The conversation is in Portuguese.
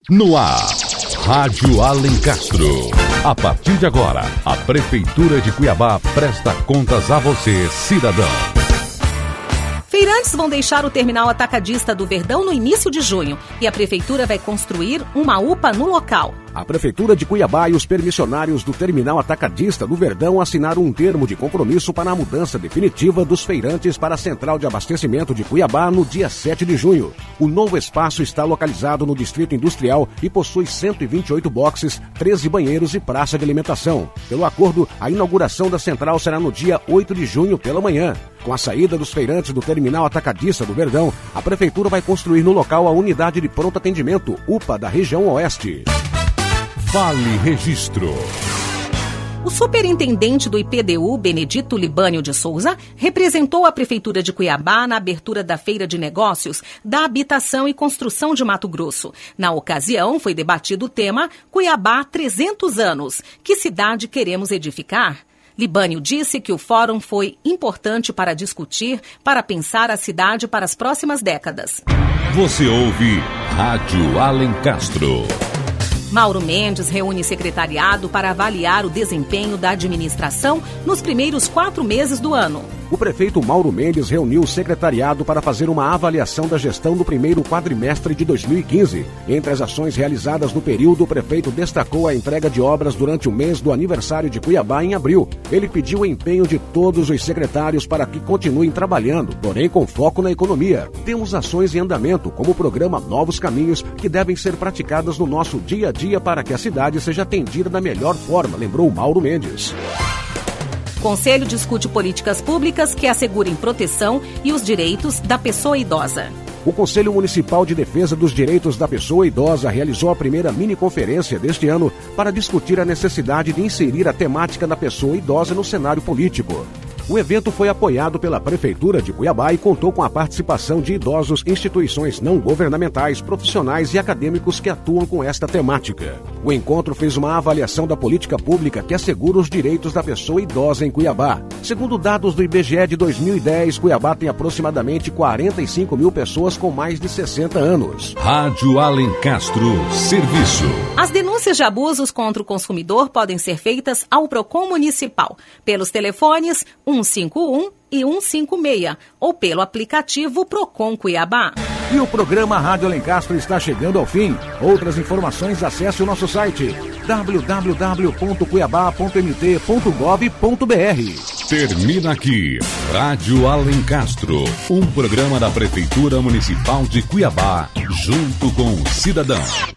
No ar, Rádio Alencastro. A partir de agora, a Prefeitura de Cuiabá presta contas a você, cidadão. Feirantes vão deixar o terminal atacadista do Verdão no início de junho e a Prefeitura vai construir uma UPA no local. A Prefeitura de Cuiabá e os permissionários do terminal atacadista do Verdão assinaram um termo de compromisso para a mudança definitiva dos feirantes para a central de abastecimento de Cuiabá no dia 7 de junho. O novo espaço está localizado no Distrito Industrial e possui 128 boxes, 13 banheiros e praça de alimentação. Pelo acordo, a inauguração da central será no dia 8 de junho pela manhã. Com a saída dos feirantes do terminal atacadista do Verdão, a Prefeitura vai construir no local a unidade de pronto atendimento, UPA da região Oeste. Vale Registro. O superintendente do IPTU, Benedito Libânio de Souza, representou a Prefeitura de Cuiabá na abertura da Feira de Negócios da Habitação e Construção de Mato Grosso. Na ocasião, foi debatido o tema Cuiabá 300 anos. Que cidade queremos edificar? Libânio disse que o fórum foi importante para discutir, para pensar a cidade para as próximas décadas. Você ouve Rádio Alencastro. Mauro Mendes reúne secretariado para avaliar o desempenho da administração nos primeiros 4 meses do ano. O prefeito Mauro Mendes reuniu o secretariado para fazer uma avaliação da gestão do primeiro quadrimestre de 2015. Entre as ações realizadas no período, o prefeito destacou a entrega de obras durante o mês do aniversário de Cuiabá em abril. Ele pediu o empenho de todos os secretários para que continuem trabalhando, porém com foco na economia. Temos ações em andamento, como o programa Novos Caminhos, que devem ser praticadas no nosso dia a dia para que a cidade seja atendida da melhor forma, lembrou Mauro Mendes. O Conselho discute políticas públicas que assegurem proteção e os direitos da pessoa idosa. O Conselho Municipal de Defesa dos Direitos da Pessoa Idosa realizou a primeira mini-conferência deste ano para discutir a necessidade de inserir a temática da pessoa idosa no cenário político. O evento foi apoiado pela Prefeitura de Cuiabá e contou com a participação de idosos, instituições não governamentais, profissionais e acadêmicos que atuam com esta temática. O encontro fez uma avaliação da política pública que assegura os direitos da pessoa idosa em Cuiabá. Segundo dados do IBGE de 2010, Cuiabá tem aproximadamente 45 mil pessoas com mais de 60 anos. Rádio Alencastro Serviço. As denúncias de abusos contra o consumidor podem ser feitas ao PROCON Municipal, pelos telefones 151 e 156 ou pelo aplicativo PROCON Cuiabá. E o programa Rádio Alencastro está chegando ao fim. Outras informações, acesse o nosso site www.cuiabá.mt.gov.br. Termina aqui Rádio Alencastro, um programa da Prefeitura Municipal de Cuiabá, junto com o cidadão.